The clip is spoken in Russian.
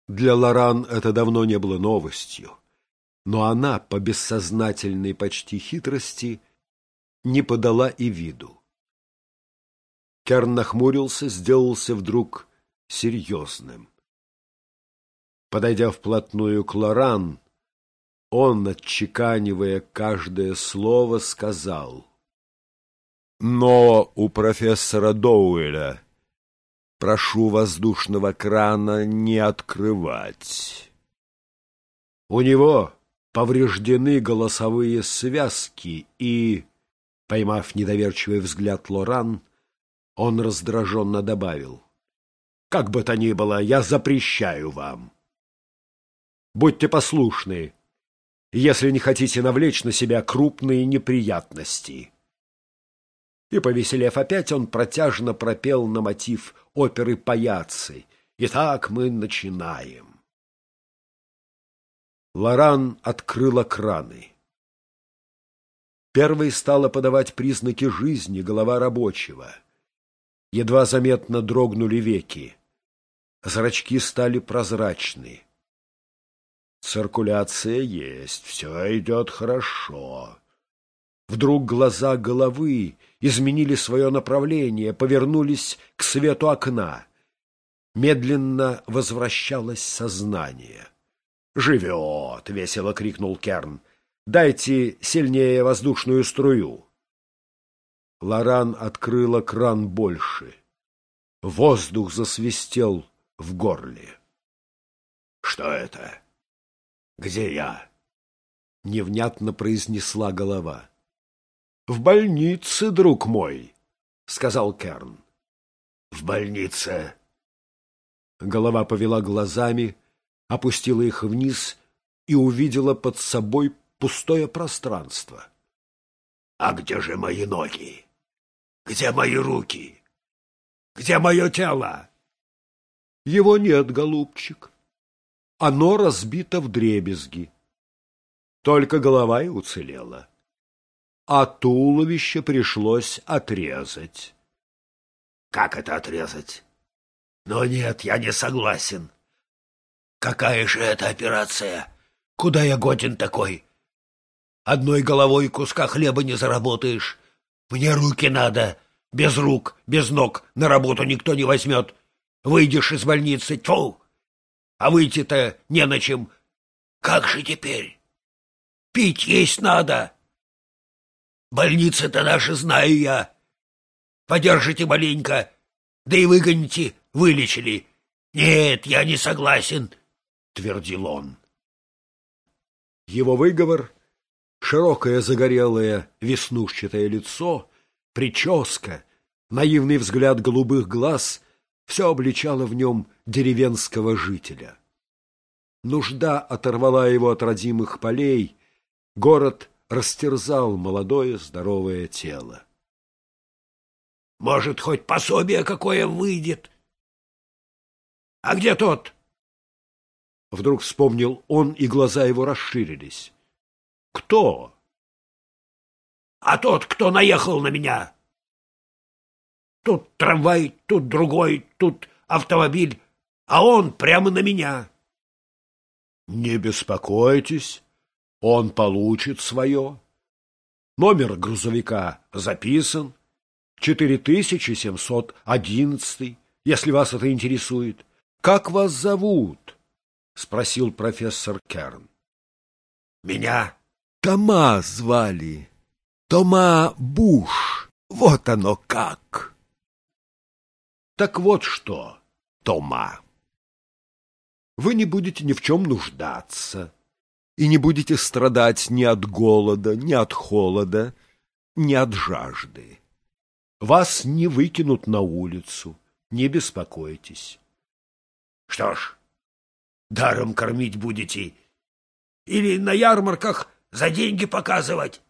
Для Лоран это давно не было новостью, но она, по бессознательной почти хитрости, не подала и виду. Керн нахмурился, сделался вдруг серьезным. Подойдя вплотную к Лоран, он, отчеканивая каждое слово, сказал: «Но у профессора Доуэля прошу воздушного крана не открывать. У него повреждены голосовые связки, и, поймав недоверчивый взгляд Лоран, он раздраженно добавил: «Как бы то ни было, я запрещаю вам. Будьте послушны, если не хотите навлечь на себя крупные неприятности». И, повеселев опять, он протяжно пропел на мотив оперы «Паяцци». «Итак, мы начинаем». Лоран открыла краны. Первой стала подавать признаки жизни голова рабочего. Едва заметно дрогнули веки. Зрачки стали прозрачны. Циркуляция есть, все идет хорошо. Вдруг глаза головы изменили свое направление, повернулись к свету окна. Медленно возвращалось сознание. «Живет!» — весело крикнул Керн. «Дайте сильнее воздушную струю». Лоран открыла кран больше. Воздух засвистел в горле. «Что это? Где я?» — невнятно произнесла голова. «В больнице, друг мой», — сказал Керн. «В больнице». Голова повела глазами, опустила их вниз и увидела под собой пустое пространство. «А где же мои ноги? Где мои руки? Где мое тело?» «Его нет, голубчик. Оно разбито вдребезги. Только голова и уцелела. А туловище пришлось отрезать». «Как это отрезать? Но нет, я не согласен. Какая же это операция? Куда я годен такой? Одной головой куска хлеба не заработаешь. Мне руки надо. Без рук, без ног на работу никто не возьмет. Выйдешь из больницы, тьфу! А выйти-то не на чем. Как же теперь? Пить есть надо. Больницы-то наши знаю я. Подержите маленько, да и выгоните, вылечили. Нет, я не согласен, — твердил он. Его выговор, широкое загорелое веснушчатое лицо, прическа, наивный взгляд голубых глаз — все обличало в нем деревенского жителя. Нужда оторвала его от родимых полей, город растерзал молодое здоровое тело. «Может, хоть пособие какое выйдет? А где тот?» Вдруг вспомнил он, и глаза его расширились. «Кто?» «А тот, кто наехал на меня. Тут трамвай, тут другой, тут автомобиль, а он прямо на меня». «Не беспокойтесь, он получит свое. Номер грузовика записан, 4711, если вас это интересует. Как вас зовут?» — спросил профессор Керн. «Меня Тома звали. Тома Буш. Вот оно как!» «Так вот что, Тома, вы не будете ни в чем нуждаться и не будете страдать ни от голода, ни от холода, ни от жажды. Вас не выкинут на улицу, не беспокойтесь». «Что ж, даром кормить будете или на ярмарках за деньги показывать?»